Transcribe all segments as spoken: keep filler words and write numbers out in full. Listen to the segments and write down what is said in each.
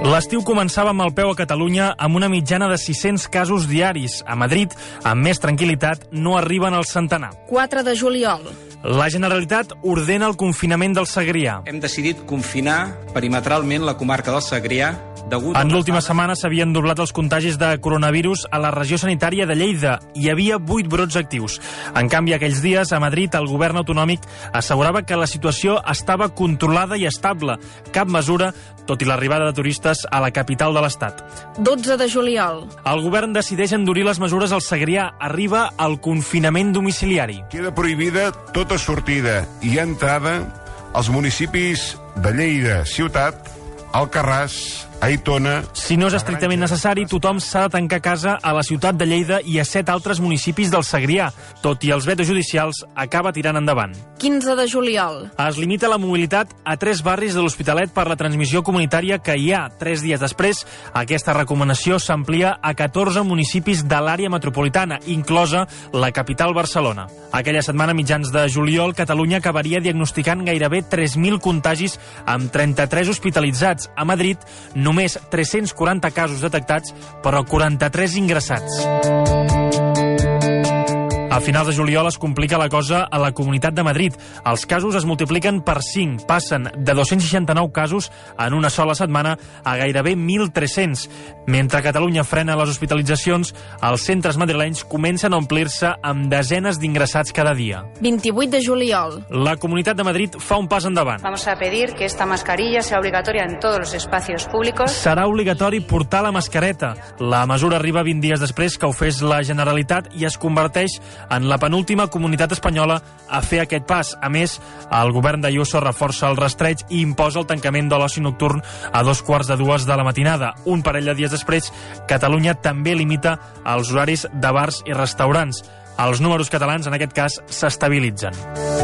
L'estiu començava amb el peu a Catalunya amb una mitjana de sis-cents casos diaris. A Madrid, amb més tranquil·litat, no arriben al centenar. quatre de juliol. La Generalitat ordena el confinament del Segrià. Hem decidit confinar perimetralment la comarca del Segrià. En l'última setmana s'havien doblat els contagis de coronavirus a la regió sanitària de Lleida. Hi havia vuit brots actius. En canvi, aquells dies, a Madrid, el govern autonòmic assegurava que la situació estava controlada i estable. Cap mesura, tot i l'arribada de turistes a la capital de l'Estat. dotze de juliol. El govern decideix endurir les mesures al Segrià. Arriba el confinament domiciliari. Queda prohibida tota sortida i entrada als municipis de Lleida, Ciutat, Alcarràs, Aitona... Si no és estrictament necessari, tothom s'ha de tancar a casa a la ciutat de Lleida i a set altres municipis del Segrià. Tot i els vetos judicials, acaba tirant endavant. quinze de juliol. Es limita la mobilitat a tres barris de l'Hospitalet per la transmissió comunitària que hi ha. Tres dies després, aquesta recomanació s'amplia a catorze municipis de l'àrea metropolitana, inclosa la capital Barcelona. Aquella setmana, mitjans de juliol, Catalunya acabaria diagnosticant gairebé tres mil contagis amb trenta-tres hospitalitzats. A Madrid, només tres-cents quaranta casos detectats, però quaranta-tres ingressats. A finals de juliol es complica la cosa a la Comunitat de Madrid. Els casos es multipliquen per cinc, passen de dos-cents seixanta-nou casos en una sola setmana a gairebé mil tres-cents. Mentre Catalunya frena les hospitalitzacions, els centres madrilenys comencen a omplir-se amb desenes d'ingressats cada dia. vint-i-vuit de juliol. La Comunitat de Madrid fa un pas endavant. Vamos a pedir que esta mascarilla sea obligatoria en todos los espacios públicos. Serà obligatori portar la mascareta. La mesura arriba vint dies després que ho fes la Generalitat i es converteix en la penúltima comunitat espanyola a fer aquest pas. A més, el govern d'Ayuso reforça el rastreig i imposa el tancament de l'oci nocturn a dos quarts de dues de la matinada. Un parell de dies després, Catalunya també limita els horaris de bars i restaurants. Els números catalans, en aquest cas, s'estabilitzen.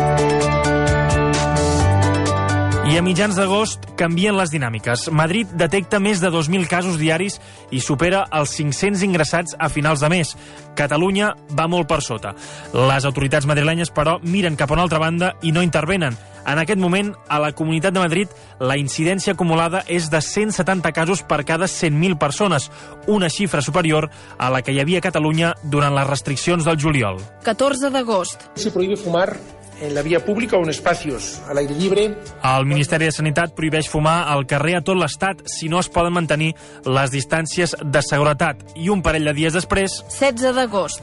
I a mitjans d'agost canvien les dinàmiques. Madrid detecta més de dos mil casos diaris i supera els cinc-cents ingressats a finals de mes. Catalunya va molt per sota. Les autoritats madrilenyes, però, miren cap a una altra banda i no intervenen. En aquest moment, a la Comunitat de Madrid, la incidència acumulada és de cent setanta casos per cada cent mil persones, una xifra superior a la que hi havia a Catalunya durant les restriccions del juliol. catorze d'agost. Se prohíbe fumar en la via pública o en espacios al aire libre. El Ministeri de Sanitat prohibeix fumar al carrer a tot l'Estat si no es poden mantenir les distàncies de seguretat. I un parell de dies després... setze d'agost.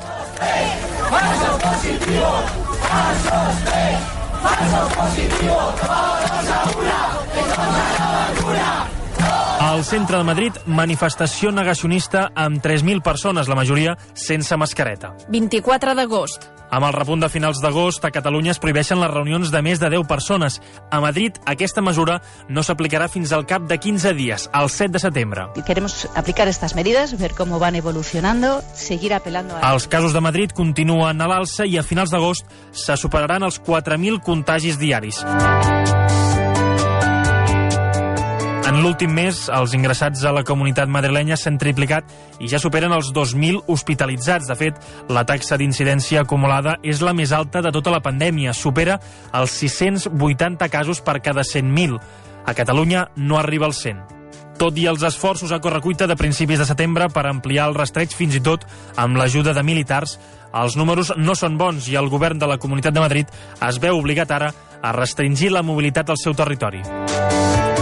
Al centre de Madrid, manifestació negacionista amb tres mil persones, la majoria sense mascareta. vint-i-quatre d'agost. Amb el repunt de finals d'agost, a Catalunya es prohibeixen les reunions de més de deu persones. A Madrid, aquesta mesura no s'aplicarà fins al cap de quinze dies, el set de setembre. Queremos aplicar estas medidas, ver cómo van evolucionando, seguir apelando a... Els casos de Madrid continuen a l'alça i a finals d'agost se superaran els quatre mil contagis diaris. En l'últim mes, els ingressats a la comunitat madrilenya s'han triplicat i ja superen els dos mil hospitalitzats. De fet, la taxa d'incidència acumulada és la més alta de tota la pandèmia. Supera els sis-cents vuitanta casos per cada cent mil. A Catalunya no arriba als cent. Tot i els esforços a correcuita de principis de setembre per ampliar el rastreig, fins i tot amb l'ajuda de militars, els números no són bons i el govern de la Comunitat de Madrid es veu obligat ara a restringir la mobilitat al seu territori.